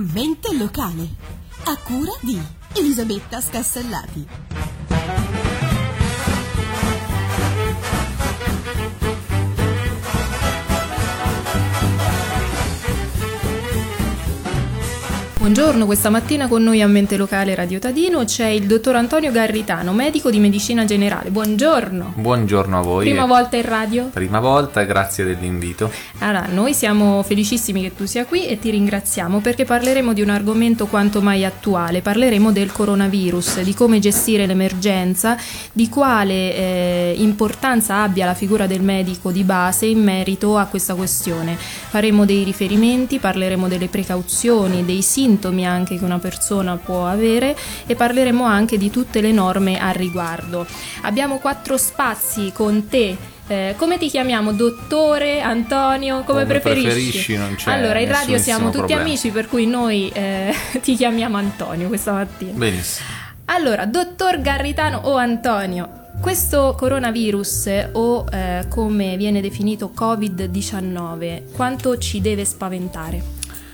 Mente locale, a cura di Elisabetta Scassellati. Buongiorno, questa mattina con noi a Mente Locale Radio Tadino c'è il dottor Antonio Garritano, medico di medicina generale. Buongiorno. Buongiorno a voi. Prima volta in radio? Prima volta, grazie dell'invito. Allora, noi siamo felicissimi che tu sia qui e ti ringraziamo perché parleremo di un argomento quanto mai attuale. Parleremo del coronavirus, di come gestire l'emergenza, di quale importanza abbia la figura del medico di base in merito a questa questione. Faremo dei riferimenti, parleremo delle precauzioni, dei sintomi anche che una persona può avere e parleremo anche di tutte le norme al riguardo. Abbiamo 4 spazi con te. Come ti chiamiamo? Dottore, Antonio? Come preferisci? Non c'è. Allora, in radio siamo tutti problema. amici, per cui noi ti chiamiamo Antonio questa mattina. Benissimo. Allora, dottor Garritano o Antonio, questo coronavirus o come viene definito Covid-19, quanto ci deve spaventare?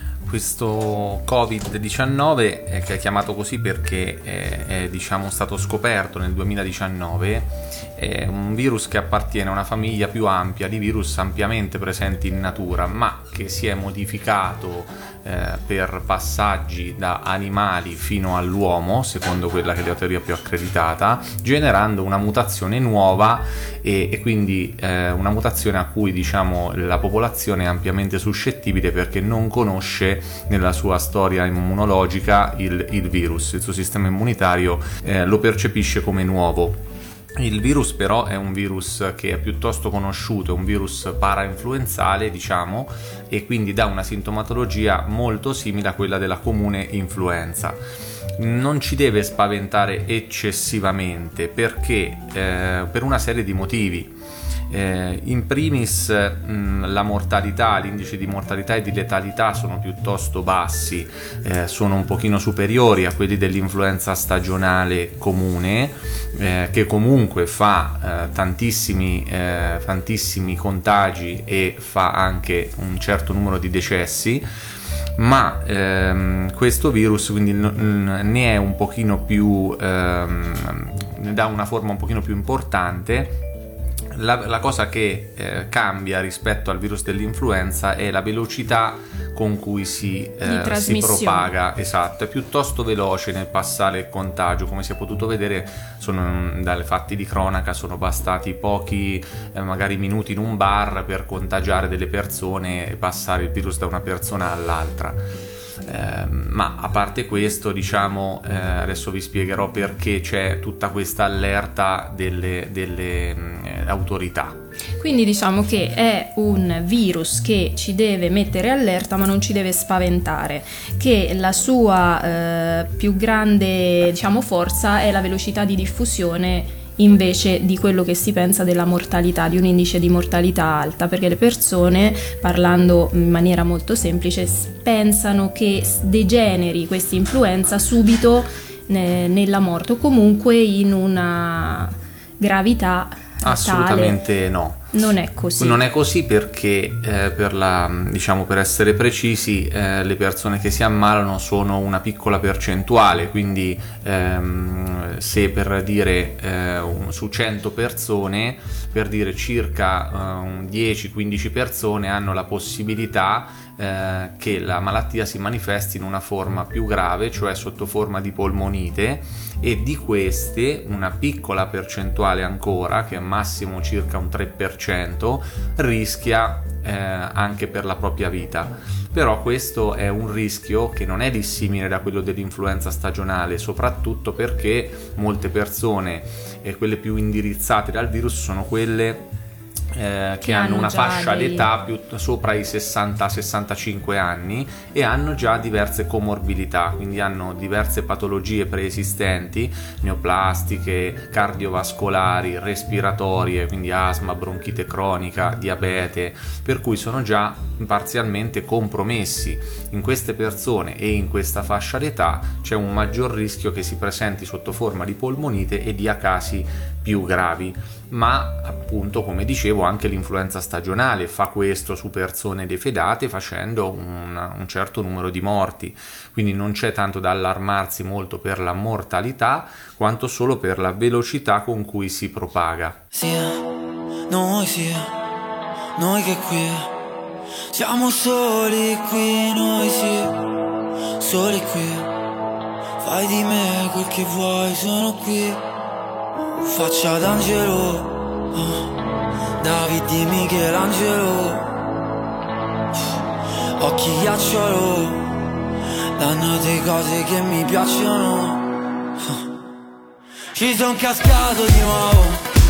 Questo Covid-19 è chiamato così perché è stato scoperto nel 2019, è un virus che appartiene a una famiglia più ampia di virus ampiamente presenti in natura, ma che si è modificato per passaggi da animali fino all'uomo, secondo quella che è la teoria più accreditata, generando una mutazione nuova e quindi una mutazione a cui la popolazione è ampiamente suscettibile perché non conosce nella sua storia immunologica il virus. Il suo sistema immunitario lo percepisce come nuovo. Il virus però è un virus che è piuttosto conosciuto, è un virus parainfluenzale, e quindi dà una sintomatologia molto simile a quella della comune influenza. Non ci deve spaventare eccessivamente perché per una serie di motivi. In primis la mortalità, l'indice di mortalità e di letalità sono piuttosto bassi, sono un pochino superiori a quelli dell'influenza stagionale comune, che comunque fa tantissimi contagi e fa anche un certo numero di decessi, ma questo virus quindi ne è un pochino più ne dà una forma un pochino più importante. La cosa che cambia rispetto al virus dell'influenza è la velocità con cui si propaga. Esatto, è piuttosto veloce nel passare il contagio. Come si è potuto vedere dalle fatti di cronaca, sono bastati pochi magari minuti in un bar per contagiare delle persone e passare il virus da una persona all'altra. Ma a parte questo, adesso vi spiegherò perché c'è tutta questa allerta delle autorità. Quindi diciamo che è un virus che ci deve mettere allerta ma non ci deve spaventare, che la sua più grande forza è la velocità di diffusione invece di quello che si pensa della mortalità, di un indice di mortalità alta, perché le persone, parlando in maniera molto semplice, pensano che degeneri questa influenza subito nella morte o comunque in una gravità assolutamente tale. No. Non è così. Non è così perché per essere precisi, le persone che si ammalano sono una piccola percentuale, quindi se per dire su 100 persone, per dire circa 10-15 persone hanno la possibilità che la malattia si manifesti in una forma più grave, cioè sotto forma di polmonite, e di queste una piccola percentuale ancora, che è massimo circa un 3%, rischia anche per la propria vita. Però questo è un rischio che non è dissimile da quello dell'influenza stagionale, soprattutto perché molte persone, quelle più indirizzate dal virus, sono quelle che hanno una fascia d'età più sopra i 60-65 anni e hanno già diverse comorbidità, quindi hanno diverse patologie preesistenti, neoplastiche, cardiovascolari, respiratorie, quindi asma, bronchite cronica, diabete, per cui sono già parzialmente compromessi. In queste persone e in questa fascia d'età c'è un maggior rischio che si presenti sotto forma di polmonite e di acasi più gravi, ma appunto, come dicevo, anche l'influenza stagionale fa questo su persone defedate, facendo un certo numero di morti. Quindi non c'è tanto da allarmarsi molto per la mortalità, quanto solo per la velocità con cui si propaga. Noi che qui siamo soli qui, noi soli qui. Fai di me quel che vuoi, sono qui. Faccia d'angelo, David di Michelangelo, occhi ghiacciolo, dannate cose che mi piacciono. Ci son cascato di nuovo,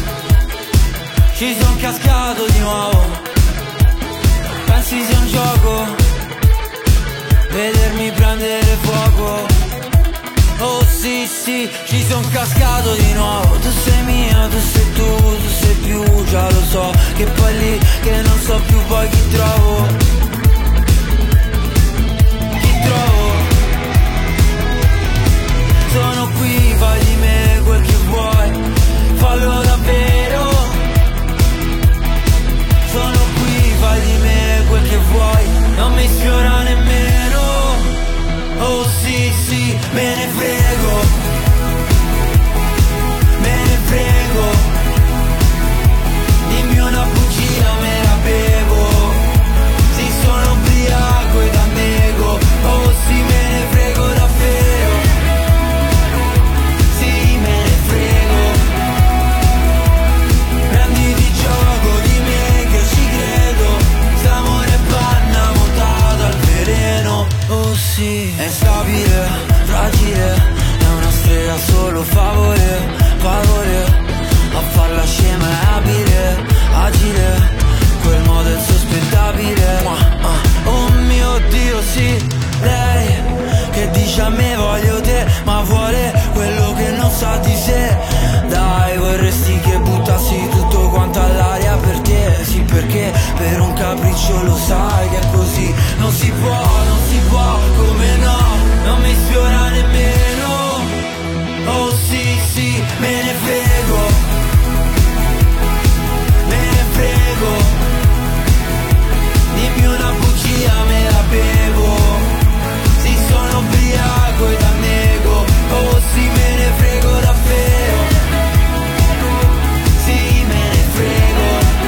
ci son cascato di nuovo. Pensi sia un gioco, vedermi prendere fuoco. Oh sì, ci son cascato di nuovo. Tu sei mia, tu sei tu sei più, già lo so. Che poi lì, che non so più poi chi trovo. Chi trovo? Sono qui, fai di me quel che vuoi, fallo davvero. Sono qui, fai di me quel che vuoi, non mi sfiora nemmeno. Oh sì, me ne frego, me ne frego. Dimmi una bugia, me la bevo. Sì, sono ubriaco ed annego. Oh sì, me ne frego davvero. Sì, me ne frego. Prenditi gioco di me che ci credo. S'amore e panna montata al veleno. Oh sì, è stabile, fragile, è una strega solo favore, a farla scema è abile, agile, quel modo è insospettabile. Oh mio Dio sì, lei che dice a me voglio te, ma vuole quello che non sa di sé. Dai, vorresti che buttassi tutto quanto all'aria per te. Sì, perché per un capriccio lo sai che è così. Non si può, come no, non mi sfiora nemmeno. Oh sì, me ne frego, me ne frego. Dimmi una bugia, me la bevo. Sì, sono ubriaco ed annego. Oh sì, me ne frego davvero. Sì, me ne frego.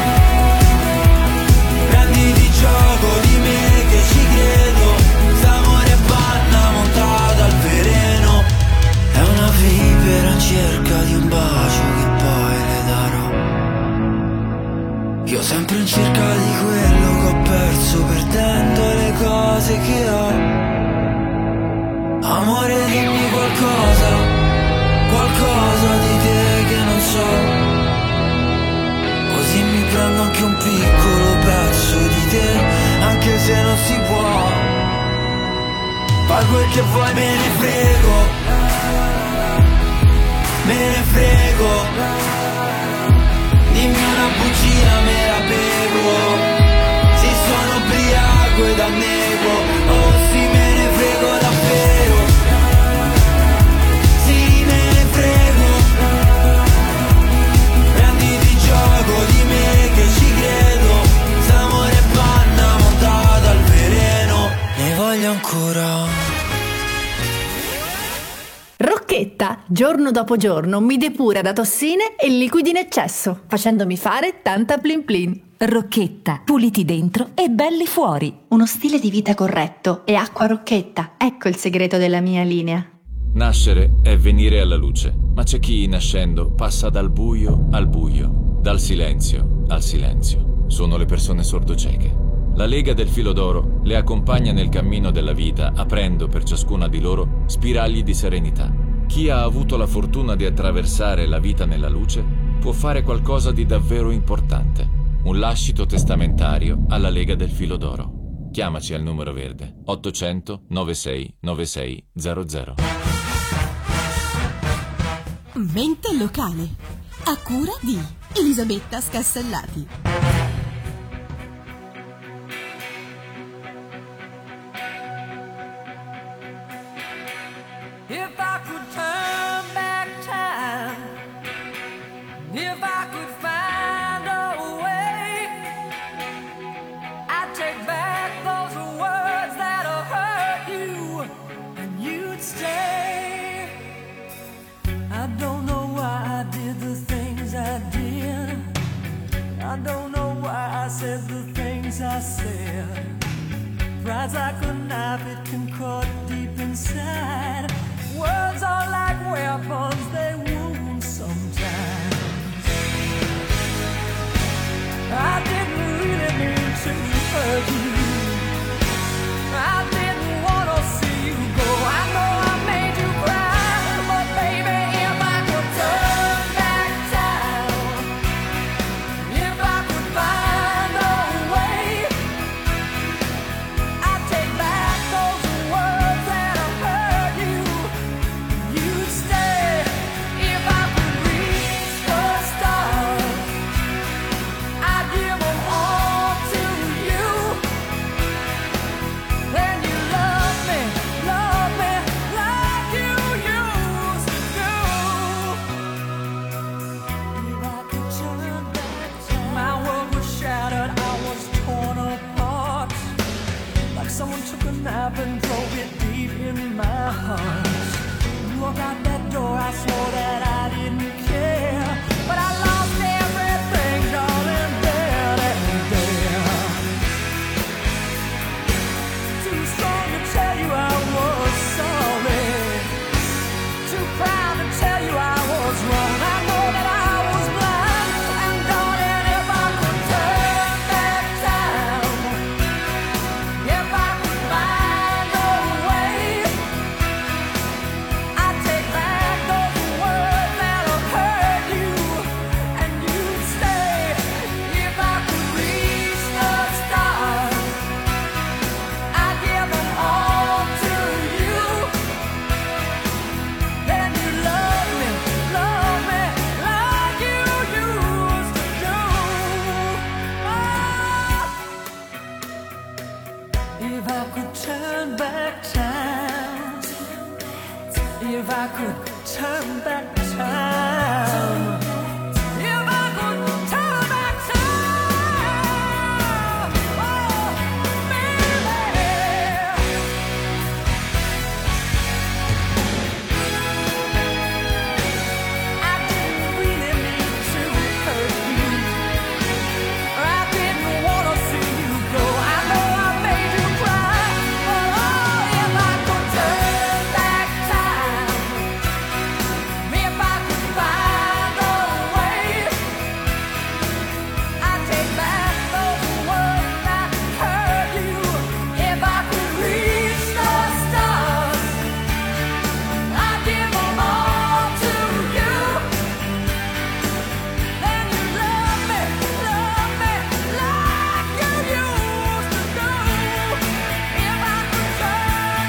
Prenditi gioco di me che ci credo. S'amore e panna montata al veleno. È una vipera in cerca di un bacio che poi le darò. Io sempre in cerca di quello che ho perso, perdendo le cose che ho. Amore, dimmi qualcosa di te che non so. Così mi prendo anche un piccolo pezzo di te, anche se non si può. Fai quel che vuoi, me ne frego, me ne frego. Dimmi una bugia, me la bevo. Sì, sono ubriaco ed annego. Oh sì, me ne frego davvero. Sì, me ne frego. Prenditi gioco di me che ci credo. S'amore e panna montata al veleno. Ne voglio ancora. Rocchetta, giorno dopo giorno, mi depura da tossine e liquidi in eccesso, facendomi fare tanta plin plin. Rocchetta, puliti dentro e belli fuori. Uno stile di vita corretto e acqua Rocchetta, ecco il segreto della mia linea. Nascere è venire alla luce, ma c'è chi nascendo passa dal buio al buio, dal silenzio al silenzio. Sono le persone sordocieche. La Lega del Filo d'Oro le accompagna nel cammino della vita, aprendo per ciascuna di loro spiragli di serenità. Chi ha avuto la fortuna di attraversare la vita nella luce può fare qualcosa di davvero importante. Un lascito testamentario alla Lega del Filo d'Oro. Chiamaci al numero verde 800 96 96 00. Mente locale, a cura di Elisabetta Scassellati. If I could turn back time, If I could find a way, I'd take back those words that'll hurt you, and you'd stay. I don't know why I did the things I did. I don't know why I said the things I said. Pride's like a knife, it can cut deep inside. Words are like weapons, they wound sometimes. I didn't really mean to hurt you. I didn't want to see you go. I know I made you cry, but baby, if I could turn back time, if I could find a way, I'd take back those words that have hurt you. You'd stay if I could reach the stars. I'd give them all to you. Then you love me like you used to do. If I could turn back time, my world was shattered, I was torn apart. Like someone took a knife and drove it deep in my heart. You walked out that door, I swore that I didn't care, but I lost everything, darling, there and there. Too strong to tell you I was sorry, too proud to tell you I was wrong. I know that I was blind, and darling, if I could turn back time, if I could find a way, I'd take back those words that'll hurt you, and you'd stay. If I could reach the stars, I'd give them all to you. Then you love me like you used to do. If I could turn back time, if I could turn back time, if I could turn back time, oh, baby. I didn't really mean to hurt you. I didn't want to see you go. I know I made you cry, but oh, if I could turn back time, if I could find a way, I'd take back those words that hurt you. If I could reach the stars, I'd give them all to you. Then you love me like you used to do. If I could turn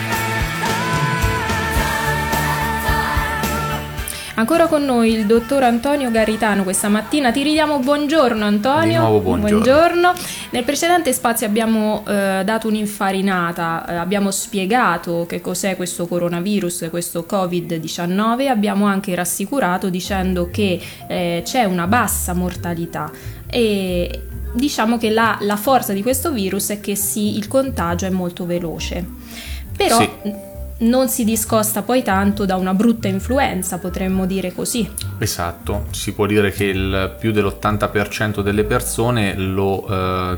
back time. Ancora con noi il dottor Antonio Garritano questa mattina. Ti ridiamo buongiorno, Antonio. Di nuovo buongiorno. Nel precedente spazio abbiamo dato un'infarinata, abbiamo spiegato che cos'è questo coronavirus, questo Covid-19, abbiamo anche rassicurato dicendo che c'è una bassa mortalità e diciamo che la forza di questo virus è che il contagio è molto veloce. Però Sì. non si discosta poi tanto da una brutta influenza, potremmo dire così. Esatto, si può dire che più dell'80% delle persone lo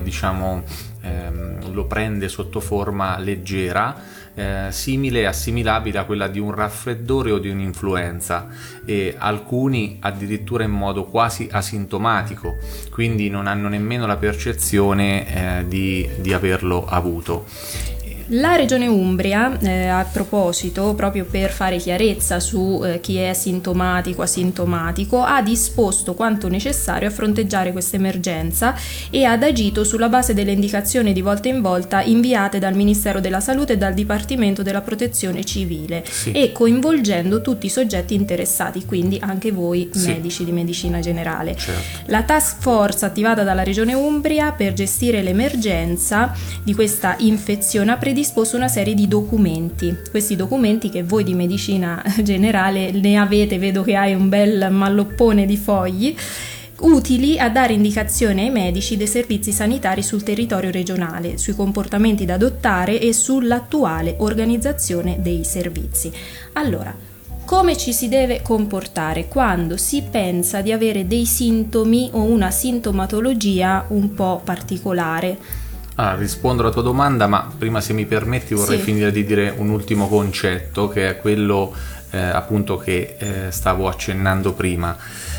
prende sotto forma leggera, simile e assimilabile a quella di un raffreddore o di un'influenza, e alcuni addirittura in modo quasi asintomatico, quindi non hanno nemmeno la percezione di averlo avuto. La Regione Umbria, a proposito, proprio per fare chiarezza su chi è sintomatico, asintomatico, ha disposto quanto necessario a fronteggiare questa emergenza e ha agito sulla base delle indicazioni di volta in volta inviate dal Ministero della Salute e dal Dipartimento della Protezione Civile, Sì. e coinvolgendo tutti i soggetti interessati, quindi anche voi Sì. medici di medicina generale. Certo. La task force attivata dalla Regione Umbria per gestire l'emergenza di questa infezione ha predisposto predisposto una serie di documenti. Questi documenti, che voi di medicina generale ne avete, vedo che hai un bel malloppone di fogli, utili a dare indicazioni ai medici dei servizi sanitari sul territorio regionale, sui comportamenti da adottare e sull'attuale organizzazione dei servizi. Allora, come ci si deve comportare quando si pensa di avere dei sintomi o una sintomatologia un po' particolare? Rispondo alla tua domanda, ma prima, se mi permetti, vorrei finire di dire un ultimo concetto, che è quello appunto che stavo accennando prima.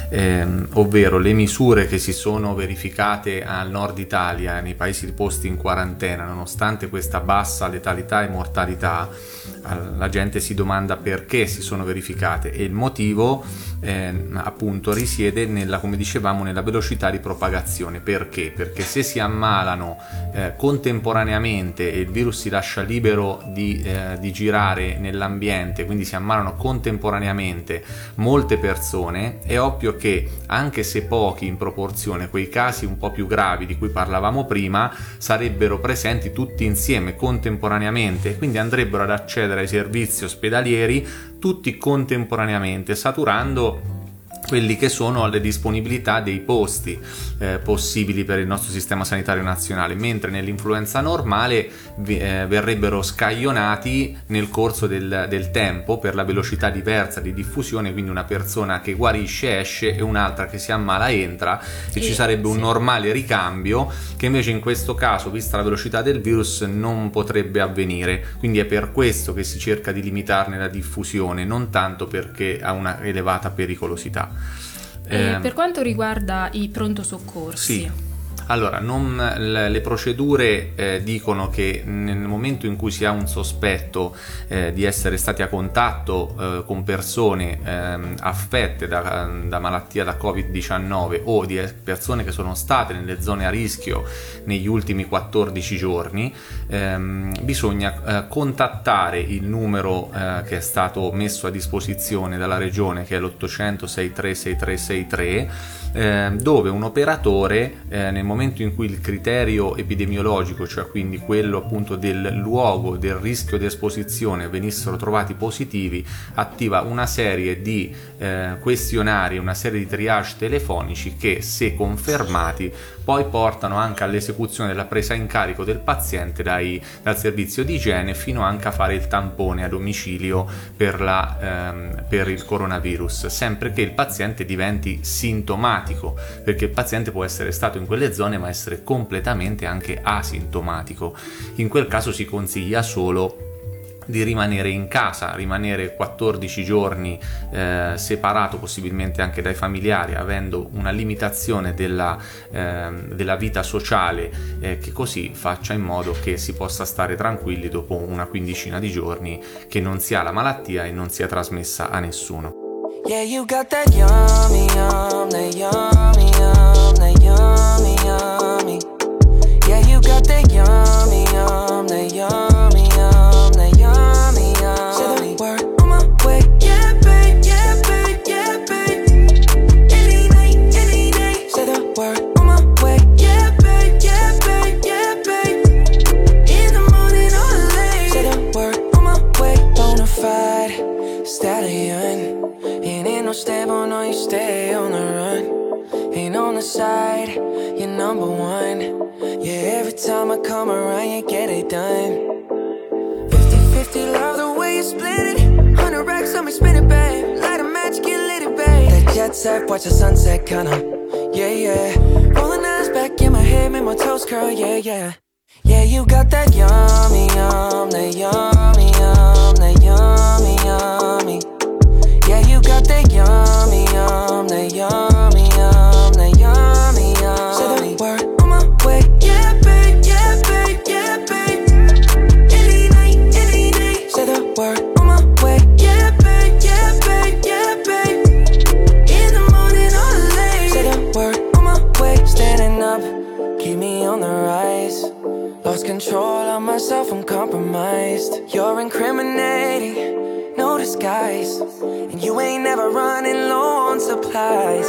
Ovvero le misure che si sono verificate al nord Italia, nei paesi posti in quarantena, nonostante questa bassa letalità e mortalità, la gente si domanda perché si sono verificate, e il motivo appunto risiede come dicevamo, nella velocità di propagazione. Perché? Perché se si ammalano contemporaneamente e il virus si lascia libero di girare nell'ambiente, quindi si ammalano contemporaneamente molte persone, è ovvio che, anche se pochi in proporzione, quei casi un po' più gravi di cui parlavamo prima sarebbero presenti tutti insieme contemporaneamente, quindi andrebbero ad accedere ai servizi ospedalieri tutti contemporaneamente, saturando quelli che sono le disponibilità dei posti possibili per il nostro sistema sanitario nazionale, mentre nell'influenza normale verrebbero scaglionati nel corso del tempo per la velocità diversa di diffusione, quindi una persona che guarisce esce e un'altra che si ammala entra, e ci sarebbe un normale ricambio che invece in questo caso, vista la velocità del virus, non potrebbe avvenire. Quindi è per questo che si cerca di limitarne la diffusione, non tanto perché ha una elevata pericolosità. Per quanto riguarda i pronto soccorsi? Sì. Allora, le procedure dicono che nel momento in cui si ha un sospetto di essere stati a contatto con persone affette da malattia da Covid-19 o di persone che sono state nelle zone a rischio negli ultimi 14 giorni, bisogna contattare il numero che è stato messo a disposizione dalla regione, che è l'800 63 6363, dove un operatore, nel momento in cui il criterio epidemiologico, cioè quindi quello appunto del luogo, del rischio di esposizione, venissero trovati positivi, attiva una serie di questionari, una serie di triage telefonici che, se confermati, poi portano anche all'esecuzione della presa in carico del paziente dal servizio di igiene, fino anche a fare il tampone a domicilio per il coronavirus, sempre che il paziente diventi sintomatico, perché il paziente può essere stato in quelle zone ma essere completamente anche asintomatico. In quel caso si consiglia solo di rimanere in casa, rimanere 14 giorni separato possibilmente anche dai familiari, avendo una limitazione della vita sociale, che così faccia in modo che si possa stare tranquilli dopo una quindicina di giorni, che non si ha la malattia e non sia trasmessa a nessuno. Yeah, you got that yummy, yum, that yummy, yum, that yummy, yummy. Yeah, you got that yummy, yum, that yummy, yum, that yummy, yummy. Say the word on my way, yeah, babe, yeah, babe, yeah, babe. Any night, any day. Say the word on my way, yeah, babe, yeah, babe, yeah, babe. In the morning or late. Say the word on my way. Bonafide stallion. Ain't no stable, no, you stay on the run. Ain't on the side, you're number one. Yeah, every time I come around, you get it done. 50-50, love the way you split it. 100 racks on me, spin it, babe. Light a match, get lit, it, babe. That jet set, watch the sunset, kinda. Yeah, yeah. Rolling eyes back in my head, make my toes curl, yeah, yeah. Yeah, you got that yummy, yum, that yummy, yum, that yummy, yummy. Yeah, you got that yummy, yum, that yummy, yum, that yummy, yum. Say the word on my way, yeah, babe, yeah, babe, yeah, babe. Any night, any day. Say the word on my way, yeah, babe, yeah, babe, yeah, babe. In the morning or late. Say the word on my way. Standing up, keep me on the rise. Lost control of myself, I'm compromised. You're incriminating, no disguise. And you ain't never running low on supplies.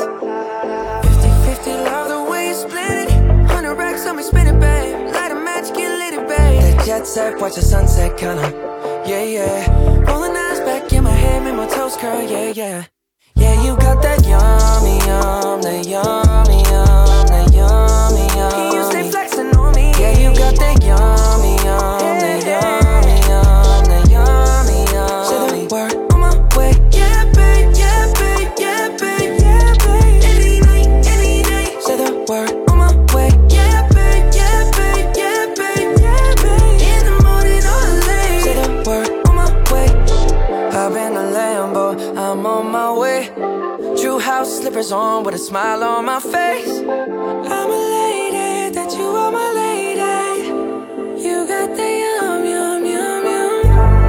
50-50, love the way you split it. 100 racks on me, spin it, babe. Light a match, get lit, it, babe. That jet jet set, watch the sunset, kinda. Yeah, yeah. Rolling eyes back in my head, make my toes curl, yeah, yeah. Yeah, you got that yummy, yum, that yummy, yum, that yummy, yum. Can you stay flexing on me? Yeah, you got that yummy, yum, that yummy, yum, that yummy, yum. Say the word on my way, yeah, babe, yeah, babe, yeah, babe, yeah, babe. Any night, any day. Say the word on my way, yeah, babe, yeah, babe, yeah, babe, yeah, babe. In the morning or late. Say the word on my way. Hop in the Lambo, I'm on my way. True house slippers on with a smile on my face. I'm elated that you are my lady. You got the yum, yum, yum, yum.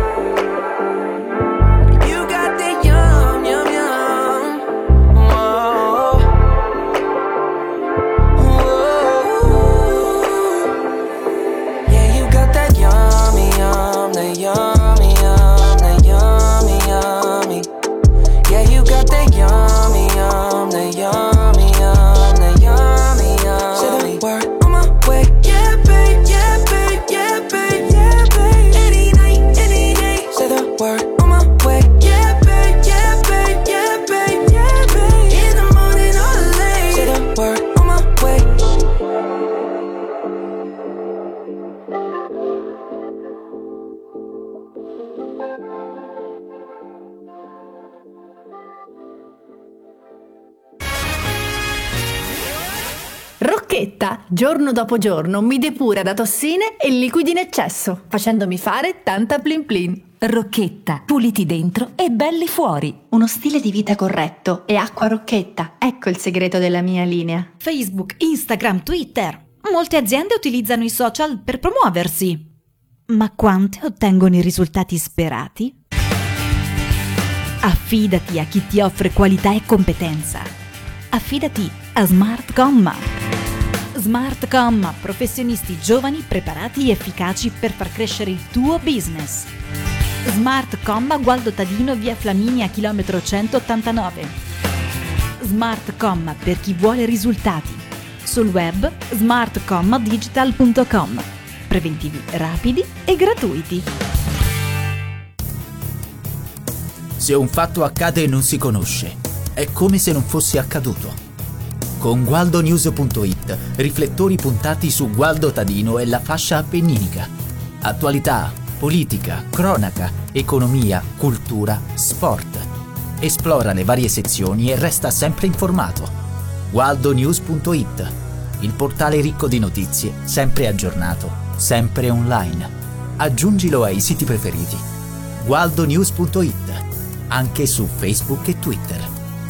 You got the yum, yum, yum. Whoa. Whoa. Yeah, you got that yummy, yum, the yummy, yum, the yummy, yummy. Yeah, you got that yummy, yum, the yummy, yum, the yummy, yum. Say the word on my way, yeah, babe, yeah, babe, yeah, babe, yeah, babe. Any night, any day. Say the word on my way, yeah, babe, yeah, babe, yeah, babe, yeah, babe. In the morning or late. Say the word on my way. Rocchetta, giorno dopo giorno, mi depura da tossine e liquidi in eccesso, facendomi fare tanta plin plin. Rocchetta, puliti dentro e belli fuori. Uno stile di vita corretto e acqua Rocchetta, ecco il segreto della mia linea. Facebook, Instagram, Twitter. Molte aziende utilizzano i social per promuoversi. Ma quante ottengono i risultati sperati? Affidati a chi ti offre qualità e competenza. Affidati a Smart Comma. Smart Comma, professionisti giovani, preparati e efficaci per far crescere il tuo business. Smart Comma, Gualdo Tadino, via Flaminia, chilometro 189. Smart Comma per chi vuole risultati. Sul web smartcommadigital.com. Preventivi rapidi e gratuiti. Se un fatto accade e non si conosce, è come se non fosse accaduto. Con GualdoNews.it, riflettori puntati su Gualdo Tadino e la fascia appenninica. Attualità, politica, cronaca, economia, cultura, sport. Esplora le varie sezioni e resta sempre informato. GualdoNews.it, il portale ricco di notizie, sempre aggiornato, sempre online. Aggiungilo ai siti preferiti. GualdoNews.it, anche su Facebook e Twitter.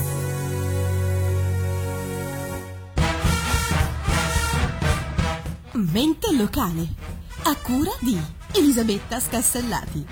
Mente locale, a cura di Elisabetta Scassellati.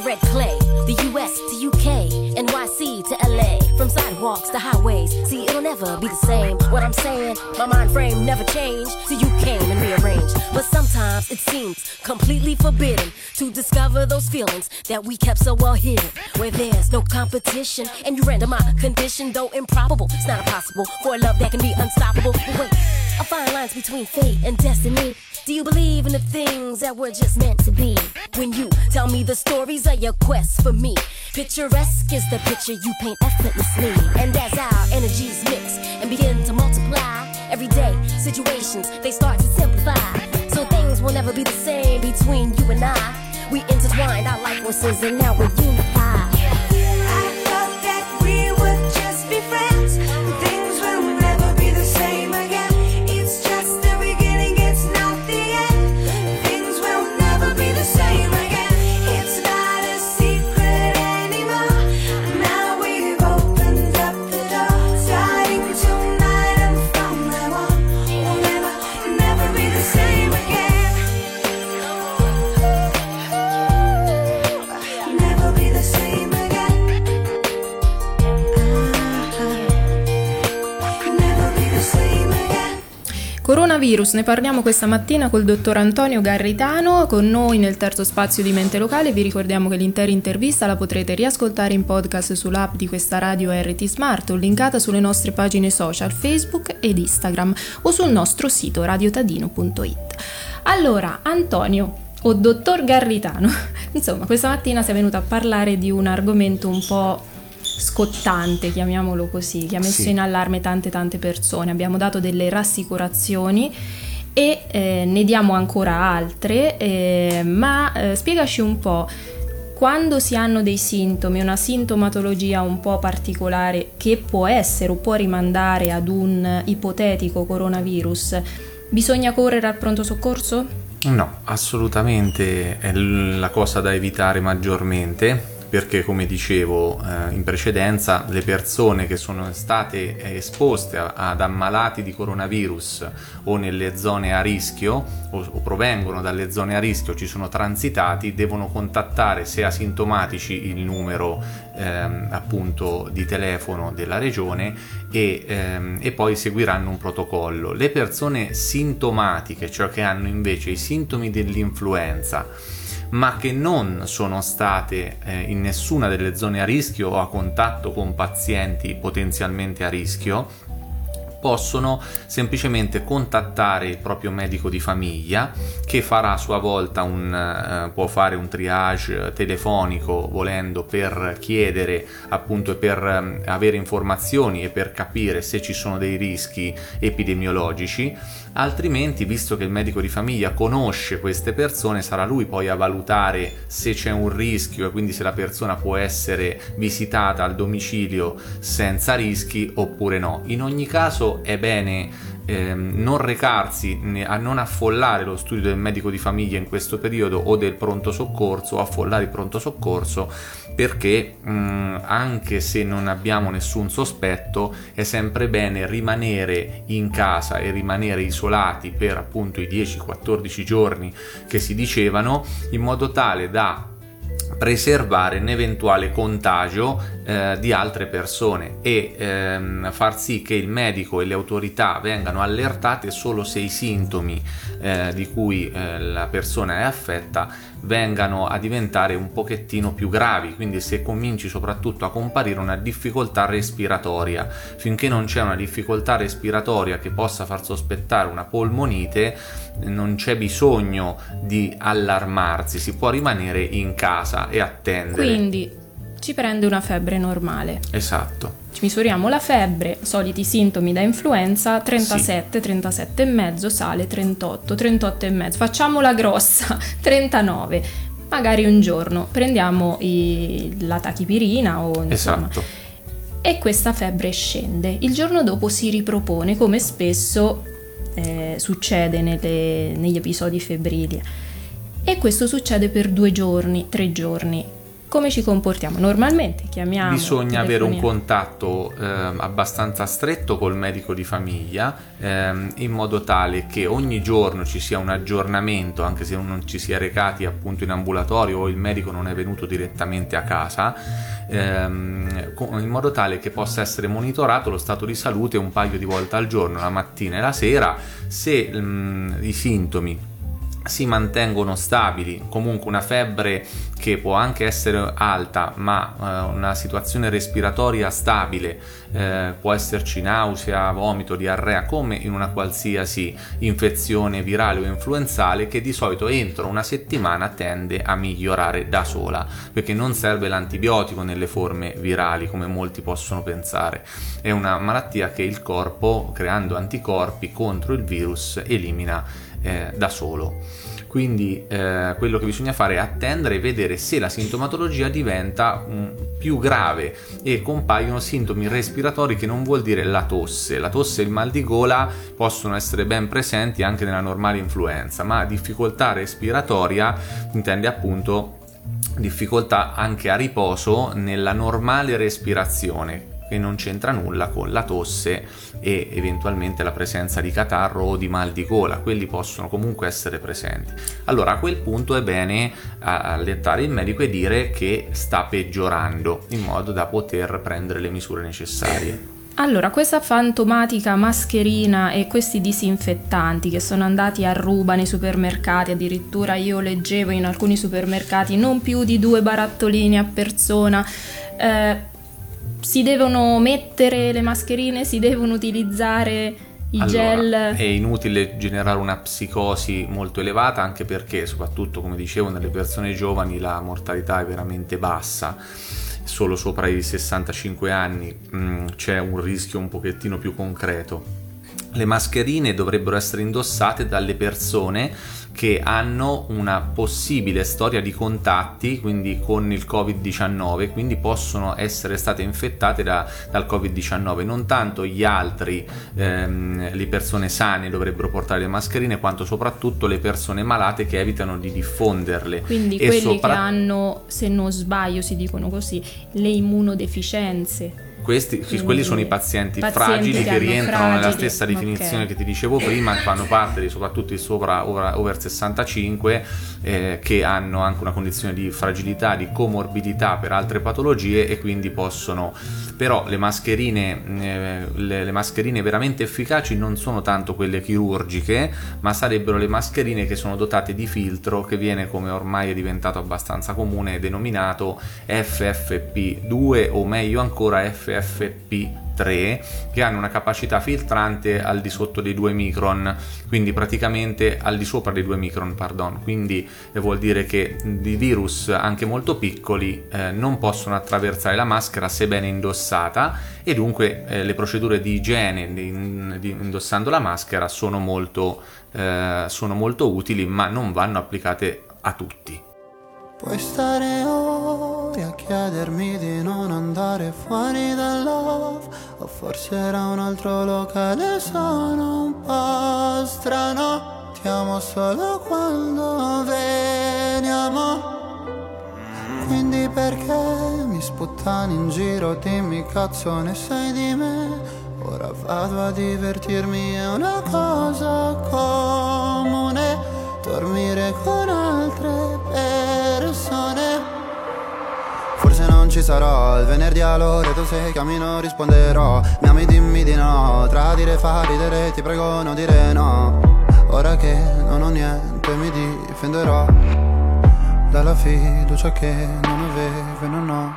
red clay. The US to UK, NYC to LA. From sidewalks to highways, see it'll never be the same. What I'm saying, my mind frame never changed till you came and rearranged. But sometimes it seems completely forbidden to discover those feelings that we kept so well hidden. Where there's no competition and you render my condition, though improbable, it's not impossible for a love that can be unstoppable. But wait, I find lines between fate and destiny. Do you believe in the things that were just meant to be? When you tell me the stories of your quest for me, picturesque is the picture you paint effortlessly. And as our energies mix and begin to multiply, everyday situations, they start to simplify. So things will never be the same between you and I. We intertwined our life forces and now we're unified. I thought that we would just be friends. Things will never be the same again. It's just the beginning, it's not the end. Things will never be the same again. It's not a secret anymore. Now we've opened up the door. Starting tonight and from now on, we'll never be the same again. Never be the same again. Never be the same again. Coronavirus, ne parliamo questa mattina col dottor Antonio Garritano, con noi nel terzo spazio di Mente Locale. Vi ricordiamo che l'intera intervista la potrete riascoltare in podcast sull'app di questa radio RT Smart o linkata sulle nostre pagine social Facebook ed Instagram o sul nostro sito radiotadino.it. Allora, Antonio o dottor Garritano, insomma, questa mattina sei venuto a parlare di un argomento un po' scottante, chiamiamolo così, che ha messo in allarme tante persone. Abbiamo dato delle rassicurazioni e ne diamo ancora altre, ma spiegaci un po', quando si hanno dei sintomi, una sintomatologia un po' particolare che può essere o può rimandare ad un ipotetico coronavirus, bisogna correre al pronto soccorso? No, assolutamente è la cosa da evitare maggiormente, perché come dicevo in precedenza, le persone che sono state esposte ad ammalati di coronavirus o nelle zone a rischio o provengono dalle zone a rischio, ci sono transitati, devono contattare, se asintomatici, il numero appunto di telefono della regione e poi seguiranno un protocollo. Le persone sintomatiche, cioè che hanno invece i sintomi dell'influenza ma che non sono state in nessuna delle zone a rischio o a contatto con pazienti potenzialmente a rischio, possono semplicemente contattare il proprio medico di famiglia, che farà a sua volta può fare un triage telefonico volendo, per chiedere appunto e per avere informazioni e per capire se ci sono dei rischi epidemiologici. Altrimenti, visto che il medico di famiglia conosce queste persone, sarà lui poi a valutare se c'è un rischio e quindi se la persona può essere visitata al domicilio senza rischi oppure no. In ogni caso è bene non recarsi, a non affollare lo studio del medico di famiglia in questo periodo o del pronto soccorso, o affollare il pronto soccorso, perché anche se non abbiamo nessun sospetto è sempre bene rimanere in casa e rimanere isolati per appunto i 10-14 giorni che si dicevano, in modo tale da preservare un eventuale contagio di altre persone e far sì che il medico e le autorità vengano allertate solo se i sintomi di cui la persona è affetta vengano a diventare un pochettino più gravi, quindi se cominci soprattutto a comparire una difficoltà respiratoria. Finché non c'è una difficoltà respiratoria che possa far sospettare una polmonite, non c'è bisogno di allarmarsi, si può rimanere in casa e attendere. Quindi ci prende una febbre normale. Esatto. Ci misuriamo la febbre, soliti sintomi da influenza, 37, 37,5, sale 38, 38,5, facciamola grossa, 39. Magari un giorno prendiamo la tachipirina o insomma. Esatto. E questa febbre scende. Il giorno dopo si ripropone, come spesso succede negli episodi febbrili. E questo succede per 2 giorni, 3 giorni. come ci comportiamo? Normalmente chiamiamo, bisogna avere un telefoniamo. contatto abbastanza stretto col medico di famiglia, in modo tale che ogni giorno ci sia un aggiornamento, anche se non ci si è recati appunto in ambulatorio o il medico non è venuto direttamente a casa, in modo tale che possa essere monitorato lo stato di salute un paio di volte al giorno, la mattina e la sera. Se i sintomi si mantengono stabili, comunque una febbre che può anche essere alta, ma una situazione respiratoria stabile, può esserci nausea, vomito, diarrea, come in una qualsiasi infezione virale o influenzale, che di solito entro una settimana tende a migliorare da sola, perché non serve l'antibiotico nelle forme virali come molti possono pensare. È una malattia che il corpo, creando anticorpi contro il virus, elimina da solo. Quindi quello che bisogna fare è attendere e vedere se la sintomatologia diventa più grave e compaiono sintomi respiratori, che non vuol dire la tosse e il mal di gola possono essere ben presenti anche nella normale influenza, ma difficoltà respiratoria intende appunto difficoltà anche a riposo nella normale respirazione, che non c'entra nulla con la tosse e eventualmente la presenza di catarro o di mal di gola. Quelli possono comunque essere presenti. Allora a quel punto è bene allertare il medico e dire che sta peggiorando, in modo da poter prendere le misure necessarie. Allora, questa fantomatica mascherina e questi disinfettanti che sono andati a ruba nei supermercati, addirittura io leggevo in alcuni supermercati non più di 2 barattolini a persona, si devono mettere le mascherine, si devono utilizzare i gel. È inutile generare una psicosi molto elevata, anche perché soprattutto, come dicevo, nelle persone giovani la mortalità è veramente bassa. Solo sopra i 65 anni c'è un rischio un pochettino più concreto. Le mascherine dovrebbero essere indossate dalle persone che hanno una possibile storia di contatti, quindi con il Covid-19, quindi possono essere state infettate dal Covid-19. Non tanto gli altri, le persone sane dovrebbero portare le mascherine, quanto soprattutto le persone malate che evitano di diffonderle. Quindi quelli che hanno, se non sbaglio si dicono così, le immunodeficienze. Quelli sono i pazienti fragili che rientrano nella stessa definizione che ti dicevo prima, che fanno parte soprattutto di sopra over 65, che hanno anche una condizione di fragilità, di comorbidità per altre patologie, e quindi possono. Però le mascherine veramente efficaci non sono tanto quelle chirurgiche, ma sarebbero le mascherine che sono dotate di filtro, che viene, come ormai è diventato abbastanza comune, denominato FFP2 o meglio ancora FFP3, che hanno una capacità filtrante al di sotto dei 2 micron, quindi praticamente al di sopra dei 2 micron, quindi vuol dire che di virus anche molto piccoli non possono attraversare la maschera sebbene indossata, e dunque le procedure di igiene indossando la maschera sono molto utili, ma non vanno applicate a tutti. Puoi stare ore a chiedermi di non andare fuori dal love, o forse era un altro locale, sono un po' strano, ti amo solo quando veniamo, quindi perché mi sputtani in giro, dimmi cazzo ne sai di me, ora vado a divertirmi, è una cosa comune, dormire con altre persone. Forse non ci sarò il venerdì all'ora, tu se chiami non risponderò, mi ami dimmi di no, tradire fa ridere, ti prego non dire no, ora che non ho niente mi difenderò dalla fiducia che non avevo e non ho.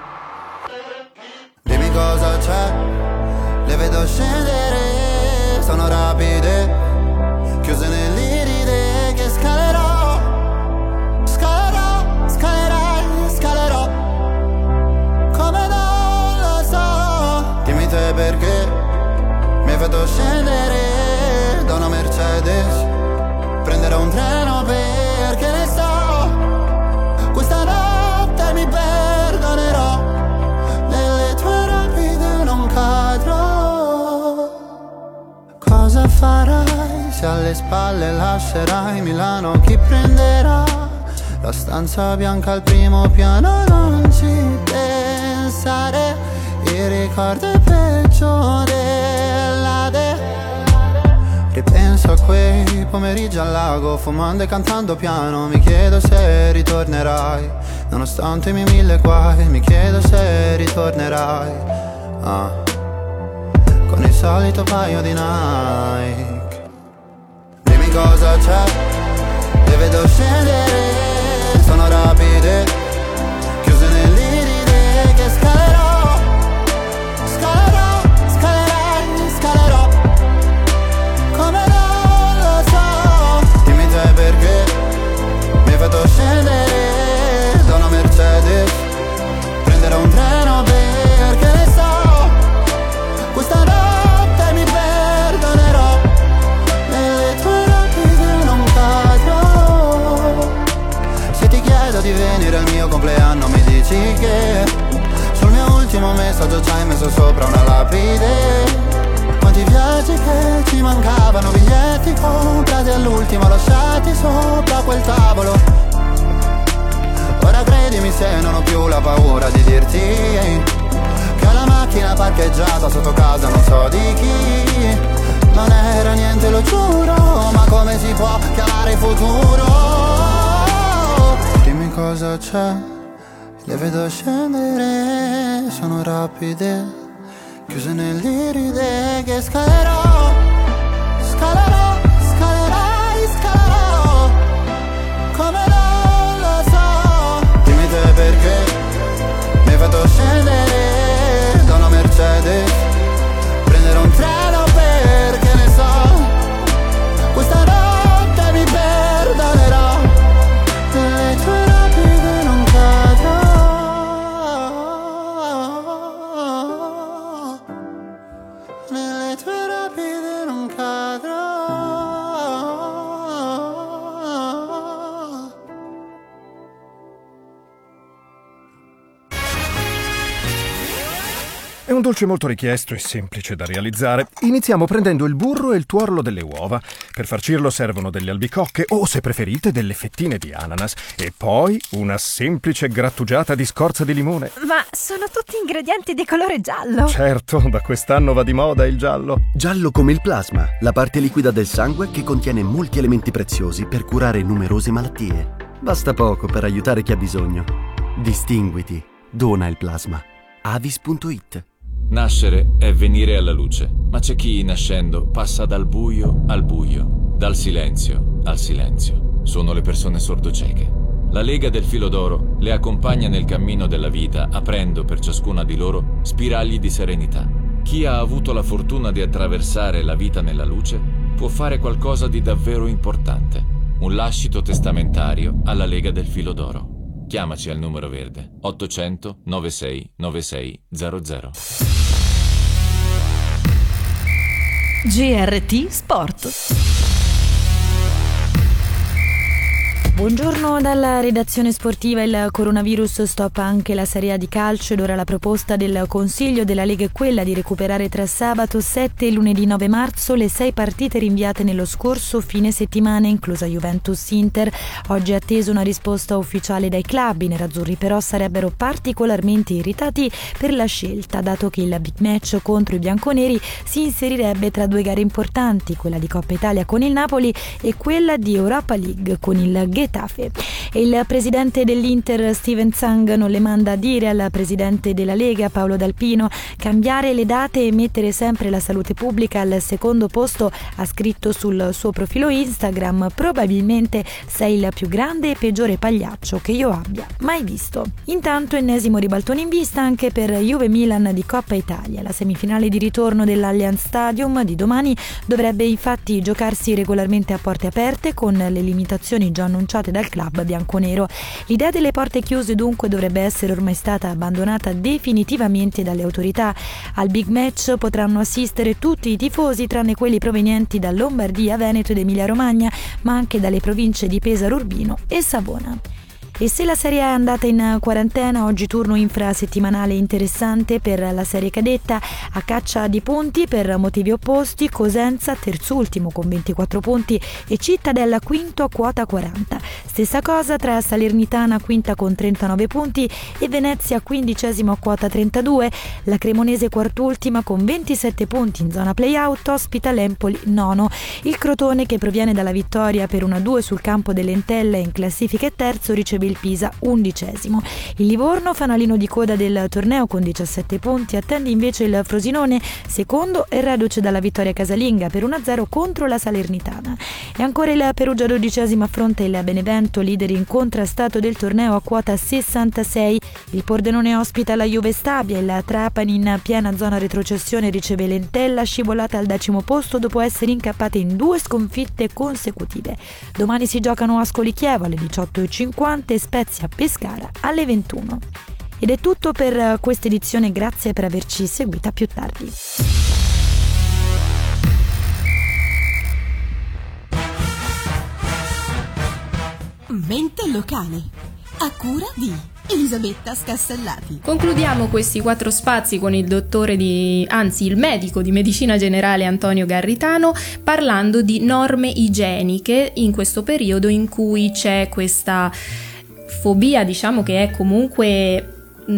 Dimmi cosa c'è, le vedo scendere, sono rapide, chiuse nell'iride che scalerò, come non lo so. Dimmi te perché mi hai fatto scendere da una Mercedes, prenderò un treno perché ne so, questa notte mi perdonerò, nelle tue rapide non cadrò. Cosa farai se alle spalle lascerai Milano? Chi prenderà La stanza bianca al primo piano, non ci pensare, il ricordo è peggio dell'ade. Ripenso a quei pomeriggi al lago, fumando e cantando piano. Mi chiedo se ritornerai, nonostante i miei mille guai. Mi chiedo se ritornerai, con il solito paio di Nike. Dimmi cosa c'è, le vedo scendere, sono rapide, chiuse nell'iride che scalerò, scalerò, scalerai, scalerò. Come non lo so, dimmi te perché mi hai fatto scendere da una Mercedes, prenderò un treno perché ne so, questa notte mi perdonerò, nelle tue rapide non cadrò. Se ti chiedo di venire al mio compleanno mi dici che sul mio ultimo messaggio ci hai messo sopra una lapide. Quanti viaggi che ci mancavano, biglietti comprati all'ultimo lasciati sopra quel tavolo. Ora credimi se non ho più la paura di dirti che ho la macchina parcheggiata sotto casa non so di chi. Non era niente, lo giuro, ma come si può chiamare futuro? Dimmi cosa c'è, le vedo scendere, sono rapide, chiuse nell'iride che scalerò, scalerò, scalerai, scalerò. Come non lo so, dimmi te perché mi hai fatto scendere da una Mercedes, prenderò un treno perché ne so, questa notte mi perdonerò, nelle tue rapide non cadrò. Nelle tue rapide non cadrò. È un dolce molto richiesto e semplice da realizzare. Iniziamo prendendo il burro e il tuorlo delle uova. Per farcirlo servono delle albicocche o, se preferite, delle fettine di ananas. E poi una semplice grattugiata di scorza di limone. Ma sono tutti ingredienti di colore giallo. Certo, da quest'anno va di moda il giallo. Giallo come il plasma, la parte liquida del sangue che contiene molti elementi preziosi per curare numerose malattie. Basta poco per aiutare chi ha bisogno. Distinguiti. Dona il plasma. Avis.it. Nascere è venire alla luce, ma c'è chi nascendo passa dal buio al buio, dal silenzio al silenzio. Sono le persone sordocieche. La Lega del Filo d'Oro le accompagna nel cammino della vita, aprendo per ciascuna di loro spiragli di serenità. Chi ha avuto la fortuna di attraversare la vita nella luce può fare qualcosa di davvero importante. Un lascito testamentario alla Lega del Filo d'Oro. Chiamaci al numero verde 800 96 96 00. GRT Sport. Buongiorno dalla redazione sportiva. Il coronavirus stoppa anche la Serie A di calcio ed ora la proposta del Consiglio della Lega è quella di recuperare tra sabato 7 e lunedì 9 marzo le 6 partite rinviate nello scorso fine settimana, inclusa Juventus-Inter. Oggi è attesa una risposta ufficiale dai club. I nerazzurri però sarebbero particolarmente irritati per la scelta, dato che il big match contro i bianconeri si inserirebbe tra due gare importanti, quella di Coppa Italia con il Napoli e quella di Europa League con il Getafe. Il presidente dell'Inter Steven Zhang non le manda a dire al presidente della Lega Paolo D'Alpino. Cambiare le date e mettere sempre la salute pubblica al secondo posto, ha scritto sul suo profilo Instagram. Probabilmente sei il più grande e peggiore pagliaccio che io abbia mai visto. Intanto ennesimo ribaltone in vista anche per Juve Milan di Coppa Italia. La semifinale di ritorno dell'Allianz Stadium di domani dovrebbe infatti giocarsi regolarmente a porte aperte, con le limitazioni già annunciate dal club bianconero. L'idea delle porte chiuse dunque dovrebbe essere ormai stata abbandonata definitivamente dalle autorità. Al big match potranno assistere tutti i tifosi tranne quelli provenienti da Lombardia, Veneto ed Emilia Romagna, ma anche dalle province di Pesaro, Urbino e Savona. E se la Serie A è andata in quarantena, oggi turno infrasettimanale interessante per la serie cadetta, a caccia di punti per motivi opposti, Cosenza terzultimo con 24 punti e Cittadella quinto a quota 40. Stessa cosa tra Salernitana quinta con 39 punti e Venezia quindicesimo a quota 32. La Cremonese quartultima con 27 punti in zona play-out ospita l'Empoli nono. Il Crotone, che proviene dalla vittoria per 1-2 sul campo dell'Entella in classifica e terzo, riceve il Pisa undicesimo. Il Livorno, fanalino di coda del torneo con 17 punti, attende invece il Frosinone secondo e reduce dalla vittoria casalinga per 1-0 contro la Salernitana. E ancora il Perugia dodicesimo affronta il Benevento, leader incontrastato del torneo a quota 66. Il Pordenone ospita la Juve Stabia, il Trapani in piena zona retrocessione riceve l'Entella, scivolata al 10° posto dopo essere incappata in 2 sconfitte consecutive. Domani si giocano Ascoli Chievo alle 18:50 e Spezia Pescara alle 21. Ed è tutto per questa edizione, grazie per averci seguita. A più tardi. Mente locale, a cura di Elisabetta Scassellati. Concludiamo questi 4 spazi con il il medico di medicina generale Antonio Garritano, parlando di norme igieniche in questo periodo in cui c'è questa fobia, diciamo, che è comunque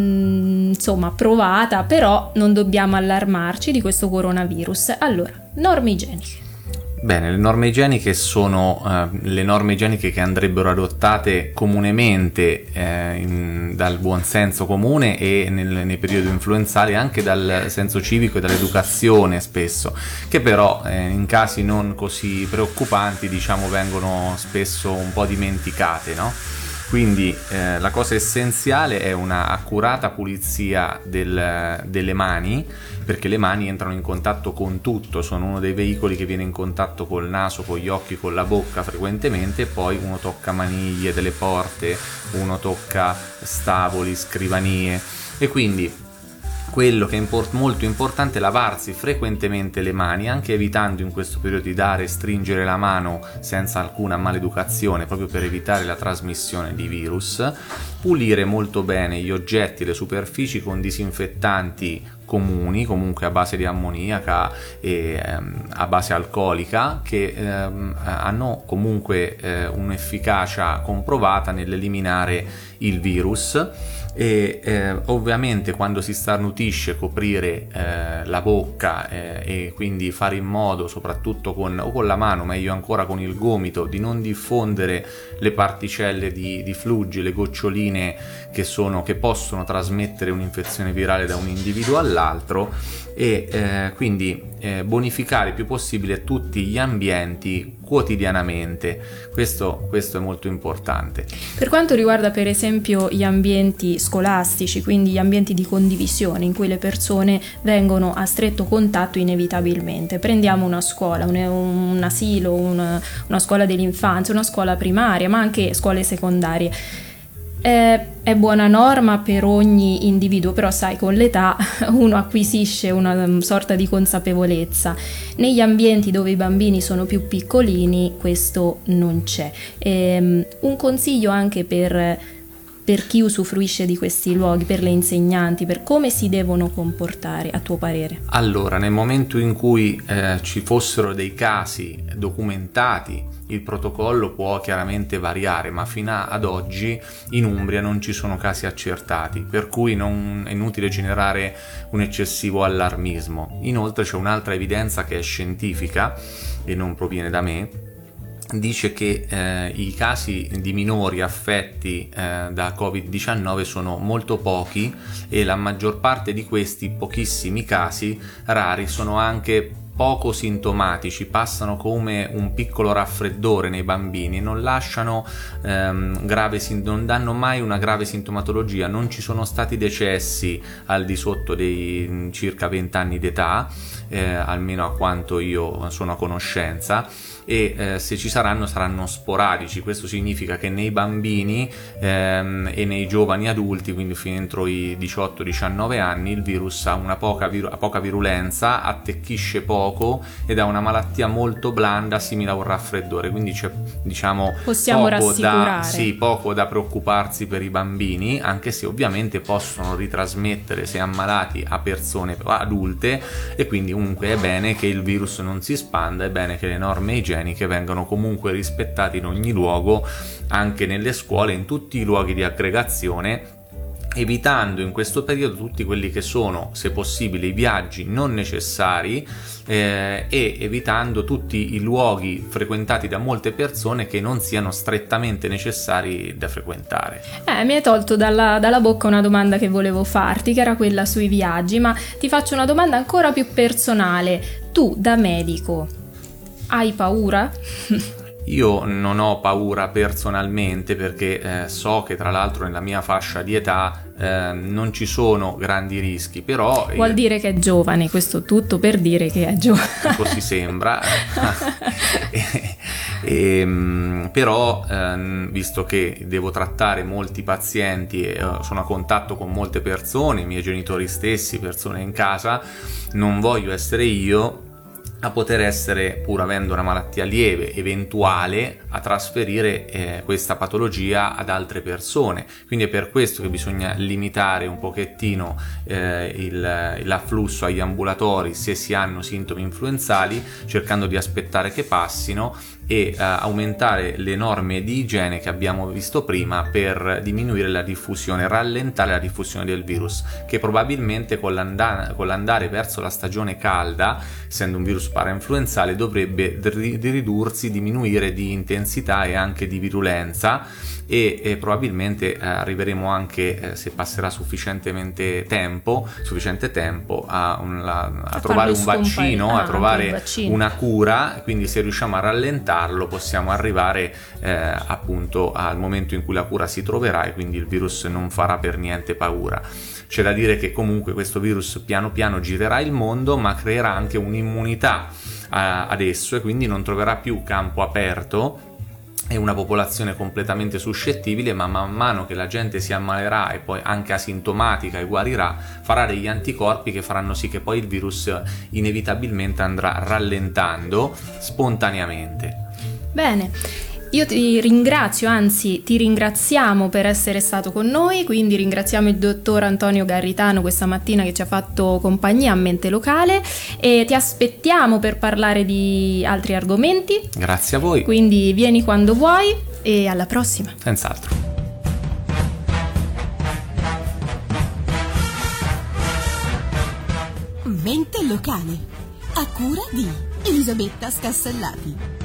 provata, però non dobbiamo allarmarci di questo coronavirus. Allora, norme igieniche. Bene, le norme igieniche sono le norme igieniche che andrebbero adottate comunemente dal buon senso comune e nei periodi influenzali, anche dal senso civico e dall'educazione spesso, che però in casi non così preoccupanti, diciamo, vengono spesso un po' dimenticate, no? Quindi la cosa essenziale è una accurata pulizia delle mani, perché le mani entrano in contatto con tutto, sono uno dei veicoli che viene in contatto col naso, con gli occhi, con la bocca frequentemente, poi uno tocca maniglie delle porte, uno tocca stavoli, scrivanie, e quindi quello che è molto importante è lavarsi frequentemente le mani, anche evitando in questo periodo di dare e stringere la mano senza alcuna maleducazione, proprio per evitare la trasmissione di virus. Pulire molto bene gli oggetti, le superfici con disinfettanti comuni, comunque a base di ammoniaca e a base alcolica, che hanno comunque un'efficacia comprovata nell'eliminare il virus. E ovviamente quando si starnutisce coprire la bocca e quindi fare in modo, soprattutto con la mano, meglio ancora con il gomito, di non diffondere le particelle di fluggi, le goccioline che possono trasmettere un'infezione virale da un individuo all'altro, e quindi bonificare il più possibile tutti gli ambienti quotidianamente. Questo è molto importante. Per quanto riguarda per esempio gli ambienti scolastici, quindi gli ambienti di condivisione in cui le persone vengono a stretto contatto inevitabilmente, prendiamo una scuola, un asilo, una scuola dell'infanzia, una scuola primaria, ma anche scuole secondarie. È buona norma per ogni individuo, però sai, con l'età uno acquisisce una sorta di consapevolezza. Negli ambienti dove i bambini sono più piccolini questo non c'è. Un consiglio anche per chi usufruisce di questi luoghi, per le insegnanti, per come si devono comportare, a tuo parere? Allora, nel momento in cui ci fossero dei casi documentati, il protocollo può chiaramente variare, ma fino ad oggi in Umbria non ci sono casi accertati, per cui non è inutile generare un eccessivo allarmismo. Inoltre c'è un'altra evidenza che è scientifica e non proviene da me. Dice che i casi di minori affetti da Covid-19 sono molto pochi, e la maggior parte di questi pochissimi casi rari sono anche poco sintomatici, passano come un piccolo raffreddore nei bambini, non lasciano non danno mai una grave sintomatologia, non ci sono stati decessi al di sotto dei circa 20 anni d'età, almeno a quanto io sono a conoscenza, e se ci saranno sporadici. Questo significa che nei bambini e nei giovani adulti, quindi fino entro i 18-19 anni, il virus ha una poca virulenza, attecchisce poco ed ha una malattia molto blanda, simile a un raffreddore, quindi c'è, diciamo, possiamo rassicurare. Poco da preoccuparsi per i bambini, anche se ovviamente possono ritrasmettere, se ammalati, a persone adulte, e quindi comunque è bene che il virus non si espanda, è bene che le norme igieniche vengano comunque rispettate in ogni luogo, anche nelle scuole, in tutti i luoghi di aggregazione, evitando in questo periodo tutti quelli che sono, se possibile, i viaggi non necessari, e evitando tutti i luoghi frequentati da molte persone che non siano strettamente necessari da frequentare. Mi hai tolto dalla bocca una domanda che volevo farti, che era quella sui viaggi, ma ti faccio una domanda ancora più personale. Tu, da medico, hai paura? Io non ho paura personalmente, perché so che tra l'altro nella mia fascia di età non ci sono grandi rischi, però vuol dire che è giovane, questo tutto per dire che è giovane. Così sembra. Però visto che devo trattare molti pazienti e sono a contatto con molte persone, i miei genitori stessi, persone in casa, non voglio essere io a poter essere, pur avendo una malattia lieve, eventuale, a trasferire questa patologia ad altre persone. Quindi è per questo che bisogna limitare un pochettino l'afflusso agli ambulatori se si hanno sintomi influenzali, cercando di aspettare che passino, e aumentare le norme di igiene che abbiamo visto prima, per diminuire la diffusione, rallentare la diffusione del virus, che probabilmente con l'andare verso la stagione calda, essendo un virus parainfluenzale, dovrebbe ridursi, diminuire di intensità e anche di virulenza, e probabilmente arriveremo anche, se passerà sufficiente tempo a trovare un vaccino, a trovare una cura. Quindi se riusciamo a rallentarlo possiamo arrivare appunto al momento in cui la cura si troverà, e quindi il virus non farà per niente paura. C'è da dire che comunque questo virus piano piano girerà il mondo, ma creerà anche un'immunità adesso, e quindi non troverà più campo aperto e una popolazione completamente suscettibile, ma man mano che la gente si ammalerà e poi anche asintomatica e guarirà, farà degli anticorpi che faranno sì che poi il virus inevitabilmente andrà rallentando spontaneamente. Bene, io ti ringrazio, anzi ti ringraziamo per essere stato con noi, quindi ringraziamo il dottor Antonio Garritano questa mattina che ci ha fatto compagnia a Mente Locale, e ti aspettiamo per parlare di altri argomenti. Grazie a voi. Quindi vieni quando vuoi, e alla prossima. Senz'altro. Mente Locale, a cura di Elisabetta Scassellati.